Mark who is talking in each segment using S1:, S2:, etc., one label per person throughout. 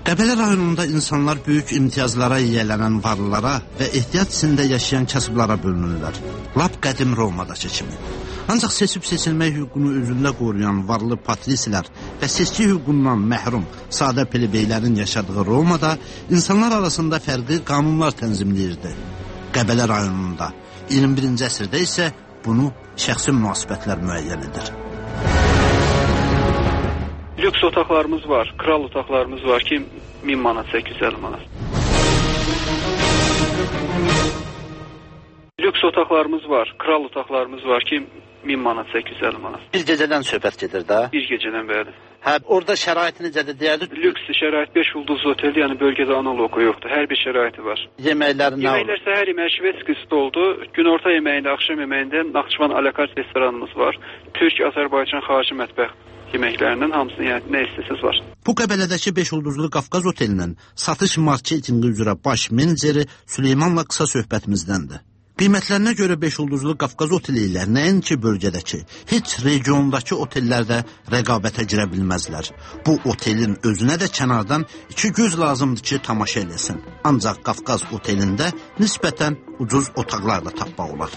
S1: Qəbələ rayonunda insanlar böyük imtiyazlara yiyələnən varlılara və ehtiyat içində yaşayan kasıblara bölünürlər. Lap qədim Romadakı kimi. Ancaq seçib seçilmək hüququnu özündə qoruyan varlı patrisilər və seçki hüququndan məhrum sadə plebeylərin yaşadığı Romada insanlar arasında fərqli qanunlar tənzimləyirdi. Qəbələ rayonunda 21-ci əsrdə isə bunu şəxsi münasibətlər müəyyən edir.
S2: Lüks otaqlarımız var, kral otaqlarımız var ki 1000 manat, 850 manat. Lüks otaqlarımız var, kral otaqlarımız var ki 1000 manat, 850 manat.
S1: Bir gecədən söhbət gedir də?
S2: Bir gecədən bəli.
S1: Hə, orada şərait necədir deyədir?
S2: Lüks şərait 5 ulduzlu oteldir, yəni bölgədə analogu yoxdur. Hər bir şəraiti var.
S1: Yeməkləri nə olur?
S2: Yeməklər səhər yeməyi şvedski stoldu. Günorta yeməyində, axşam yeməyində Naxçıvan alakart restoranımız var. Türk, Azərbaycan xarici mətbəx yeməklərindən hamısını, yəni nə istəsəz var.
S1: Bu Qəbələdəki 5 ulduzlu Qafqaz otelinin satış marketinqi üzrə baş meneceri Süleymanla qısa söhbətimizdəndir. Qiymətlərinə görə 5 ulduzlu Qafqaz oteli ilə nəinki bölgədəki, heç regiondakı otellərdə rəqabətə girə bilməzlər. Bu otelin özünə də kənardan 2 göz lazımdır ki, tamaşa eləsin. Ancaq Qafqaz otelində nisbətən ucuz otaqlar da tapmaq olar.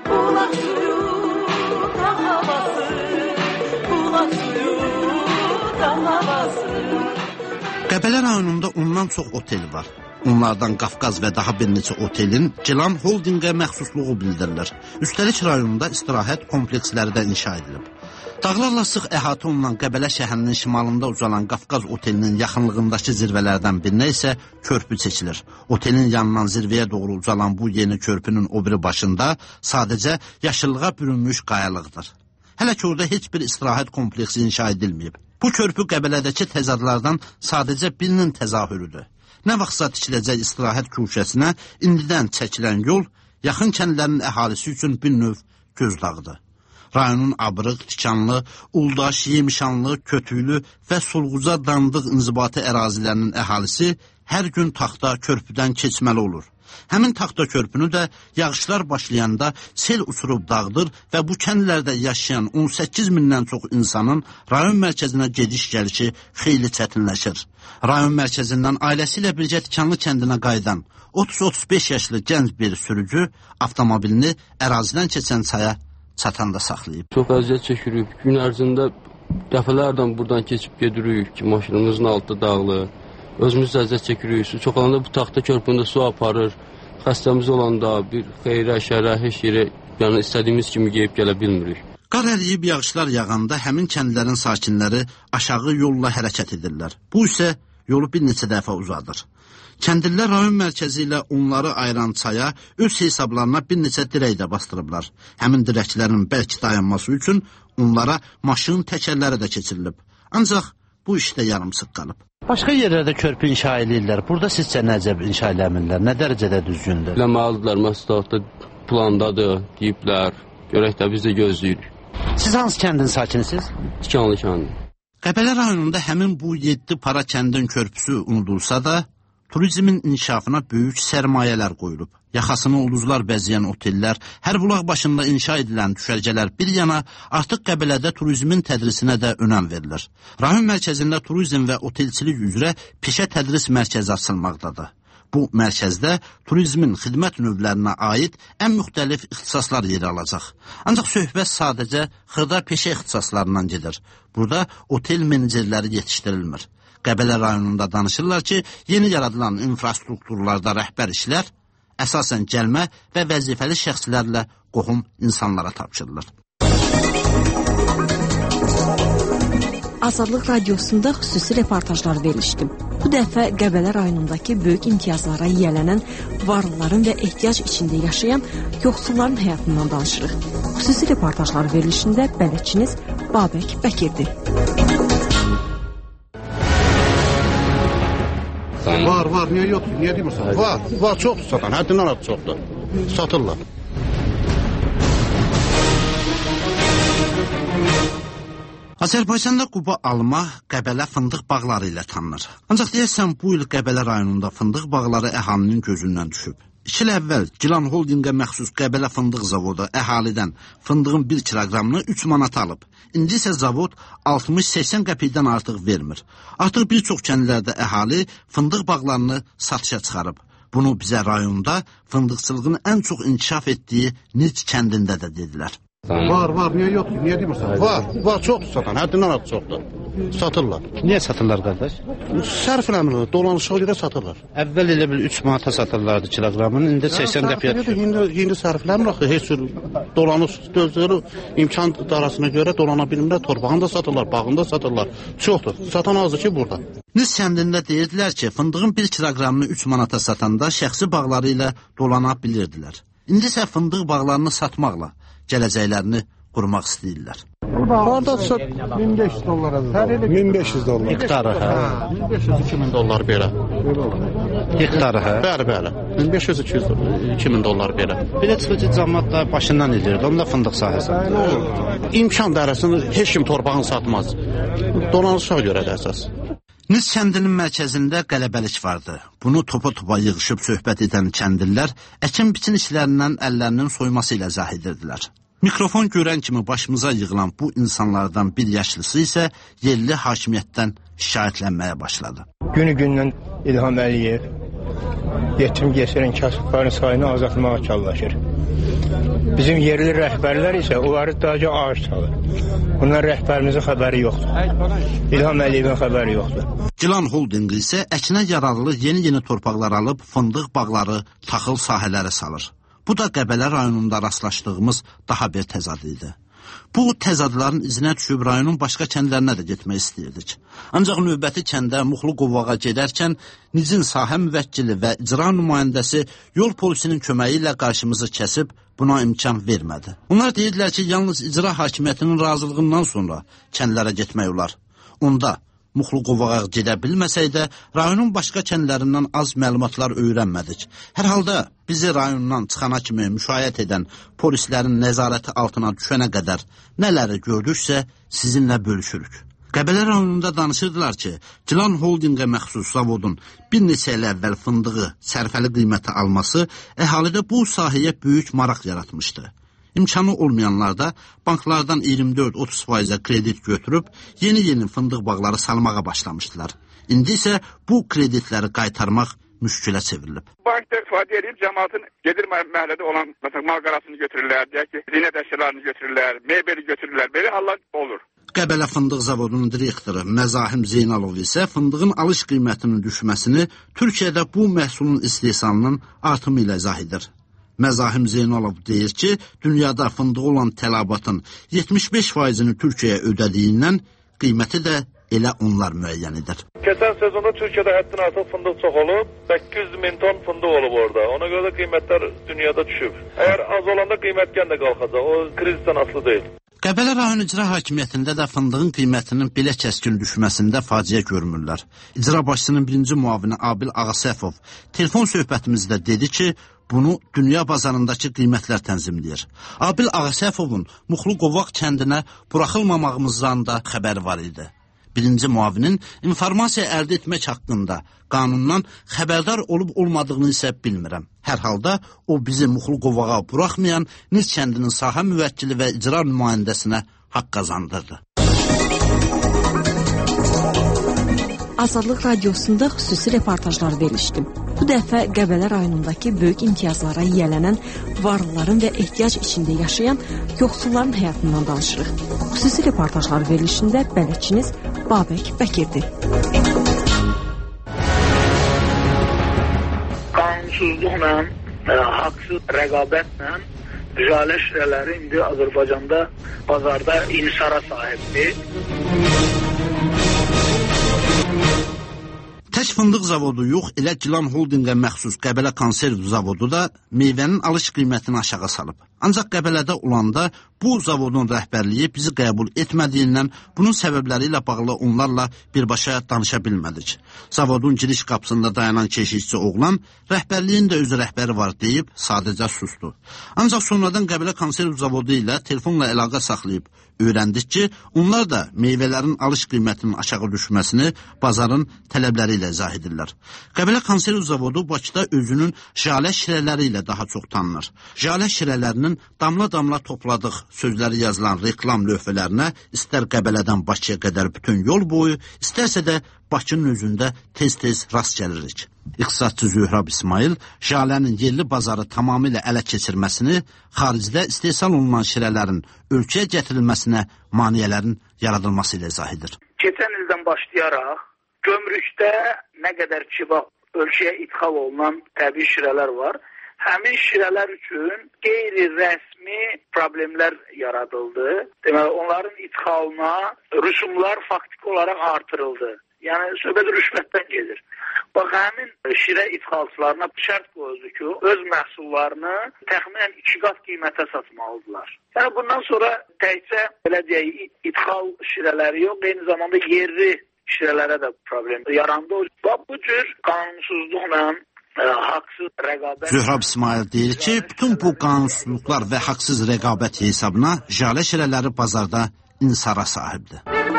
S1: Qəbələ rayonunda ondan çox otel var. Onlardan Qafqaz və daha bir neçə otelin Gilan Holdingə məxsusluğu bildirilir. Üstəlik rayonunda istirahət kompleksləri də inşa edilib. Dağlarla sıx əhatə olunan Qəbələ şəhərinin şimalında uzalan Qafqaz otelinin yaxınlığındakı zirvələrdən birinə isə körpü çəkilir. Otelin yanından zirvəyə doğru uzalan bu yeni körpünün o biri başında sadəcə yaşıllığa bürünmüş qayalıqdır. Hələ ki orada heç bir istirahət kompleksi inşa edilməyib. Bu körpü Qəbələdəki təzadlardan sadəcə birinin təzahürüdür. Nə vaxtsa tikiləcək istirahət kuşəsinə indidən çəkilən yol yaxın kəndlərin əhalisi üçün bir növ gözdağıdır. Rayonun Abrıq, Tikanlı, Uldaş, Yemişanlı, Kötüylü və Sulğuza Dandıq inzibati ərazilərinin əhalisi hər gün taxta körpüdən keçməli olur. Həmin taxta körpünü də yağışlar başlayanda sel uçurub dağıdır və bu kəndlərdə yaşayan 18 mindən çox insanın rayon mərkəzinə gediş-gəlişi xeyli çətinləşir. Rayon mərkəzindən ailəsi ilə birgə Tikanlı kəndinə qayıdan 30-35 yaşlı gənc bir sürücü avtomobilini ərazidən keçən çaya çatanda saxlayıb.
S3: Çox əziyyət çəkirik. Gün ərzində dəfələrdən buradan keçib gedirik ki, maşınımızın altı dağılır. Özümüz əziyyət çəkirik. Su çox olanda bu taxta körpündə su aparır. Xəstəmiz olanda bir xeyrə, şərə, heç yerə yəni istədiyimiz kimi geyib gələ bilmirik.
S1: Qar əriyib yağışlar yağanda həmin kəndlərin sakinləri aşağı yolla hərəkət edirlər. Bu isə yolu bir neçə dəfə uzadır. Kəndlilər rayon mərkəzi ilə onları ayıran çaya öz hesablarına bir neçə dirək də bastırıblar. Həmin dirəklərin bəlkə dayanması üçün onlara maşın təkərləri də keçirilib. Ancaq bu işdə yarımsıq qalıb. Başqa yerlərdə körpü inşa edirlər. Burada sizcə nəcəb inşa eləmirlər? Nə dərəcədə düzgündür?
S3: Eləməlidirlər, məsələn, plandadır, deyiblər. Görək də biz də gözləyirik.
S1: Siz hansı kəndin sakinisiniz?
S3: Tikanlı kəndi.
S1: Qəbələ rayonunda həmin bu 7 para kəndin körpüsü unudulsa da, turizmin inkişafına böyük sərmayələr qoyulub. Yaxasını ulduzlar bəzəyən otellər, hər bulaq başında inşa edilən düşərgələr bir yana, artıq Qəbələdə turizmin tədrisinə də önəm verilir. Rayon mərkəzində turizm və otelçilik üzrə peşə tədris mərkəzi açılmaqdadır. Bu mərkəzdə turizmin xidmət növlərinə aid ən müxtəlif ixtisaslar yer alacaq. Ancaq söhbət sadəcə xırda peşə ixtisaslarından gedir. Burada otel menecerləri yetişdirilmir. Qəbələ rayonunda danışırlar ki, yeni yaradılan infrastrukturlarda rəhbər işlər əsasən gəlmə və vəzifəli şəxslərlə qohum insanlara tapşırılır.
S4: Azadlıq radiosunda xüsusi reportajlar verilmişdim. Bu dəfə Qəbələ rayonundakı böyük imtiyazlara yiyələnən varlıların və ehtiyac içində yaşayan yoxsulların həyatından danışırıq. Xüsusi reportajlar verilişində bələdçiniz Babək Bəkirdir.
S5: Var, niyə yoxdur, niyə demirsən? Var, çoxdur satan, həddindən artıq çoxdur. Satırlar.
S1: Azərbaycanda Quba alma, Qəbələ fındıq bağları ilə tanınır. Ancaq deyəsən bu il Qəbələ rayonunda fındıq bağları əhalinin gözündən düşüb. 2 il əvvəl Gilan Holdinqə məxsus Qəbələ fındıq zavodu əhalidən fındığın 1 kiloqramını 3 manata alıb. İndi isə zavod 60-80 qəpikdən artıq vermir. Artıq bir çox kəndlərdə əhali fındıq bağlarını satışa çıxarıb. Bunu bizə rayonda fındıqçılığın ən çox inkişaf etdiyi Nic kəndində də dedilər.
S5: Var, niyə yoxdur, niyə demirsən? Var, çoxdur satan, həddindən artıq çoxdur. Satırlar.
S6: Niyə satırlar qardaş?
S5: Sərfləmir, dolanışığa görə satırlar.
S6: Əvvəl elə bil 3 manata satırlardı kiloqramını, indi 80 qəpiyə düşür.
S5: İndi sərfləmir axı, heç cür dolanış gözləri imkan darasına görə dolana bilmirlər, torpağını da satırlar, bağını da satırlar. Çoxdur, satan azdır ki burada.
S1: Nis kəndində deyirdilər ki, fındığın 1 kiloqramını 3 manata satanda şəxsi bağları ilə dolana bilirdilər. İndi isə fındıq bağlarını satmaqla gələcəklərini qurmaq istəyirlər.
S5: Orada 1500 dollara. 1500 dollar.
S6: Hektarı, hə?
S5: 1500-2000 dollar belə.
S6: Hektarı, hə?
S5: Bəli. 1500-2000 dollar belə.
S6: Belə çıxır ki, cəmiyyət da başından edirdi, onda fındıq sahəsi.
S5: İmkan dərəsini heç kim torpağını satmaz. Dolanışa görə də əsas.
S1: Nis kəndinin mərkəzində qələbəlik vardı. Bunu topa yığışıb söhbət edən kəndlilər əkin-biçin işlərindən əllərinin soyması ilə izah edirdilər. Mikrofon görən kimi başımıza yığılan bu insanlardan bir yaşlısı isə yerli hakimiyyətdən şikayətlənməyə başladı.
S7: Günü-gündən İlham Əliyev yetim keçirən kasıbların sayını azaltmağa çalışır. Bizim yerli rəhbərlər isə onları daha ağac çalır. Bundan rəhbərimizin xəbəri yoxdur. İlham Əliyevin xəbəri yoxdur.
S1: Gilan Holdinqi isə əkinə yararlı yeni torpaqlar alıb fındıq bağları, taxıl sahələri salır. Bu da Qəbələ rayonunda rastlaşdığımız daha bir təzad idi. Bu təzadların izinə düşüb rayonun başqa kəndlərinə də getmək istəyirdik. Ancaq növbəti kəndə Muxlu Qovağa gedərkən Nicin sahə müvəkkili və icra nümayəndəsi yol polisinin köməyi ilə qarşımızı kəsib buna imkan vermədi. Onlar deyirdilər ki, yalnız icra hakimiyyətinin razılığından sonra kəndlərə getmək olar. Onda Muxlu Qovağa gedə bilməsək də rayonun başqa kəndlərindən az məlumatlar öyrənmədik. Hər halda bizi rayondan çıxana kimi müşayiət edən polislərin nəzarəti altına düşənə qədər nələri gördüksə sizinlə bölüşürük. Qəbələ rayonunda danışırdılar ki, Gilan Holdinqə məxsus zavodun bir neçə il əvvəl fındığı sərfəli qiymətə alması əhalidə bu sahəyə böyük maraq yaratmışdı. İmkanı olmayanlar da banklardan 24-30% kredit götürüb yeni fındıq bağları salmağa başlamışdılar. İndi isə bu kreditləri qaytarmaq müşkülə çevrilib.
S8: Bankda ifadə edib cəmaatın gedir məhəllədə olan məsələn mal qarasını götürürlər, deyək ki, zinət əşyalarını götürürlər, mebeli götürürlər. Belə hallar olur.
S1: Qəbələ fındıq zavodunun direktoru Məzahim Zeynalov isə fındığın alış qiymətinin düşməsini Türkiyədə bu məhsulun istehsalının artımı ilə izah edir. Məzahim Zeynalov deyir ki, dünyada fındığı olan tələbatın 75%-ni Türkiyəyə ödədiyindən qiyməti də elə onlar müəyyən edir.
S9: Keçən sezonda Türkiyədə həddən artıq fındıq çox olub, 800 min ton fındıq olub orada. Ona görə də qiymətlər dünyada düşüb. Əgər az olanda qiymətgən də qalxacaq, o krizdən asılı deyil.
S1: Qəbələ rayon icra hakimiyyətində də fındığın qiymətinin belə kəskin düşməsində faciə görmürlər. İcra başçısının birinci müavini Abil Ağasəfov telefon söhbətimizdə dedi ki, bunu dünya bazarındakı qiymətlər tənzimləyir. Abil Ağasəfovun Muxlu Qovaq kəndinə buraxılmamağımızdan da xəbəri var idi. Birinci müavinin informasiya əldə etmək haqqında qanundan xəbərdar olub-olmadığını isə bilmirəm. Hər halda o bizi Muxlu Qovağa buraxmayan Niz kəndinin sahə müvəkkili və icra nümayəndəsinə haqq qazandırdı.
S4: Azadlıq radiosunda xüsusi reportajlar verilmişdim. Bu dəfə Qəbələ rayonundakı böyük imtiyazlara yiyələnən varlıların və ehtiyac içində yaşayan yoxsulların həyatından danışırıq. Xüsusi reportajlar verilişində bələdçiniz Babək Bəkirdir.
S10: Qanunsuzluqla, haqsız rəqabətlə icalə şirələri indi Azərbaycanda bazarda insara sahibdir.
S1: Tək fındıq zavodu yox, elə Gilan Holdinqə məxsus Qəbələ konserv zavodu da meyvənin alış qiymətini aşağı salıb. Ancaq Qəbələdə olanda bu zavodun rəhbərliyi bizi qəbul etmədiyindən bunun səbəbləri ilə bağlı onlarla birbaşa danışa bilmədik. Zavodun giriş qapısında dayanan keşikçi oğlan rəhbərliyin də özü rəhbəri var deyib sadəcə sustu. Ancaq sonradan Qəbələ konserv zavodu ilə telefonla əlaqə saxlayıb öyrəndik ki, onlar da meyvələrin alış qiymətinin aşağı düşməsini bazarın tələbləri ilə izah edirlər. Qəbələ konserv zavodu Bakıda özünün jalə şirələri ilə daha çox tanınır. Jalə şirələrinin damla-damla topladıq sözləri yazılan reklam lövhələrinə istər Qəbələdən Bakıya qədər bütün yol boyu, istərsə də Bakının özündə tez-tez rast gəlirik. İqtisadçı Zöhrab İsmail jalənin yerli bazarı tamamilə ələ keçirməsini, xaricdə istehsal olunan şirələrin ölkəyə gətirilməsinə maneələrin yaradılması ilə izah edir.
S10: Keçən ildən başlayaraq gömrükdə nə qədər ki ölkəyə ithal olunan təbii şirələr var. Həmin şirələr üçün qeyri-rəsmi problemlər yaradıldı. Deməli, onların ithalına rüsumlar faktiki olaraq artırıldı. Yəni, söhbət rüşvətdən gedir. Bax, həmin şirə ithalçılarına şərt qoyuldu ki, öz məhsullarını təxminən 2 qat qiymətə satmalıdırlar. Yəni, bundan sonra təkcə, belə deyək, ithal şirələri yox, eyni zamanda yerli şirələrə də problem yarandı. Bax, bu cür qanunsuzluqla haqsız rəqabət...
S1: Zöhrab İsmail deyir ki, bütün bu qanunsuzluqlar və haqsız rəqabət hesabına jalə şirələri bazarda insara sahibdir.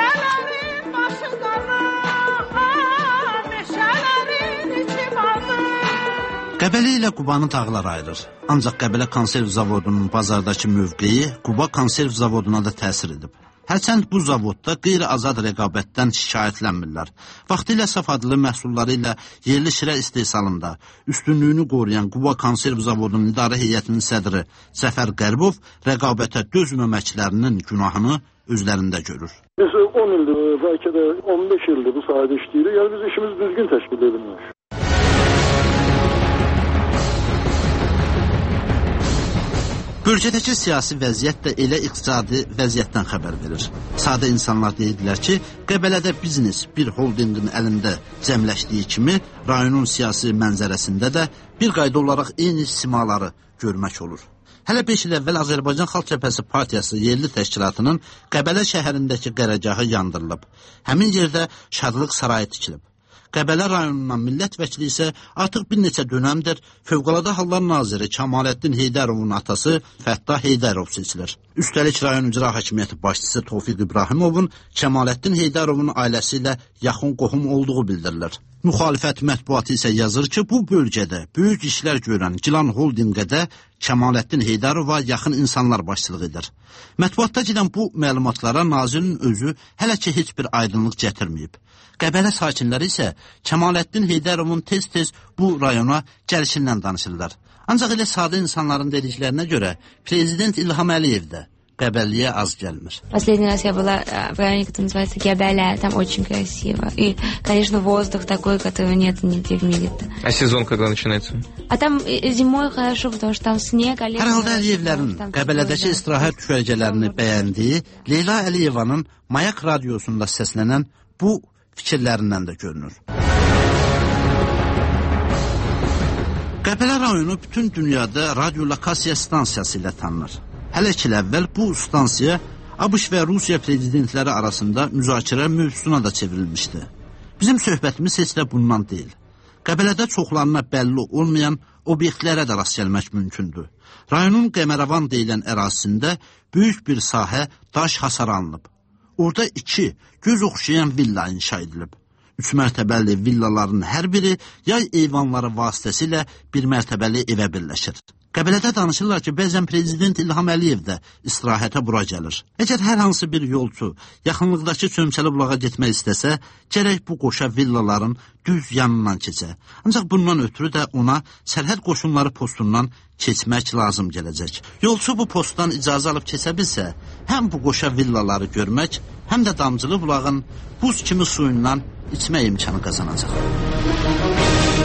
S1: Qəbələ ilə Qubanı dağlar ayırır. Ancaq Qəbələ konserv zavodunun bazardakı mövqeyi Quba konserv zavoduna da təsir edib. Hərçənd bu zavodda qeyri-azad rəqabətdən şikayətlənmirlər. Vaxtilə saf adlı məhsulları ilə yerli şirə istehsalında üstünlüyünü qoruyan Quba konserv zavodunun idarə heyətinin sədri Səfər Qərbov rəqabətə dözməməklərinin günahını özlərində görür.
S11: Biz 10 ildir, bəlkə də 15 ildir bu sahədə işləyirik. Yəni biz işimiz düzgün təşkil edilmiş.
S1: Bölgədəki siyasi vəziyyət də elə iqtisadi vəziyyətdən xəbər verir. Sadə insanlar deyirlər ki, Qəbələdə biznes bir holdinqin əlində cəmləşdiyi kimi rayonun siyasi mənzərəsində də bir qayda olaraq eyni simaları görmək olur. Hələ 5 il əvvəl Azərbaycan Xalq Cəbhəsi Partiyası yerli təşkilatının Qəbələ şəhərindəki qərargahı yandırılıb. Həmin yerdə şadlıq sarayı tikilib. Qəbələ rayonundan millət vəkili isə artıq bir neçə dönəmdir Fövqəladə Hallar Naziri Kəmaləddin Heydərovun atası Fəttah Heydərov seçilir. Üstəlik rayon icra hakimiyyəti başçısı Tofiq İbrahimovun Kəmaləddin Heydərovun ailəsi ilə yaxın qohum olduğu bildirilir. Müxalifət mətbuatı isə yazır ki, bu bölgədə böyük işlər görən Gilan Holdinqədə Kəmaləddin Heydərova yaxın insanlar başçılıq edir. Mətbuatda gedən bu məlumatlara nazirin özü hələ ki heç bir aydınlıq gətirməyib. Qəbələ sakinləri isə Kəmaləddin Heydərovun tez-tez bu rayona gəlişindən danışırlar. Ancaq elə sadə insanların dediklərinə görə Prezident İlham Əliyev də Qəbəliyə az gəlmir.
S12: Последний раз я была в районе, который называется Габаля, там очень красиво. И, конечно, воздух такой, которого нет нигде в мире.
S13: А сезон когда начинается?
S12: А там зимой хорошо, потому что там снег, а летом...
S1: Hər halda Əliyevlərin Qəbələdəki istirahət düşərgələrini bəyəndiyi Leyla Əliyevanın Mayak radiosunda səslənən bu fikirlərindən də görünür. Qəbələ rayonu bütün dünyada radiolokasiya stansiyası ilə tanınır. Hələ ki əvvəl bu stansiya ABŞ və Rusiya prezidentləri arasında müzakirə mövzusuna da çevrilmişdi. Bizim söhbətimiz heç də bundan deyil. Qəbələdə çoxlarına bəlli olmayan obyektlərə də rast gəlmək mümkündür. Rayonun Qəmərəvan deyilən ərazisində böyük bir sahə daş hasar alınıb. Orada 2 göz oxşayan villa inşa edilib. 3 mərtəbəli villaların hər biri yay eyvanları vasitəsilə bir mərtəbəli evə birləşir. Qəbələdə danışırlar ki, bəzən Prezident İlham Əliyev də istirahətə bura gəlir. Əgər hər hansı bir yolçu yaxınlıqdakı Çömçəli bulağa getmək istəsə, gərək bu qoşa villaların düz yanından keçə. Ancaq bundan ötürü də ona sərhəd qoşunları postundan keçmək lazım gələcək. Yolçu bu postdan icazə alıb keçə bilsə, həm bu qoşa villaları görmək, həm də Damcılı bulağın buz kimi suyundan içmək imkanı qazanacaq.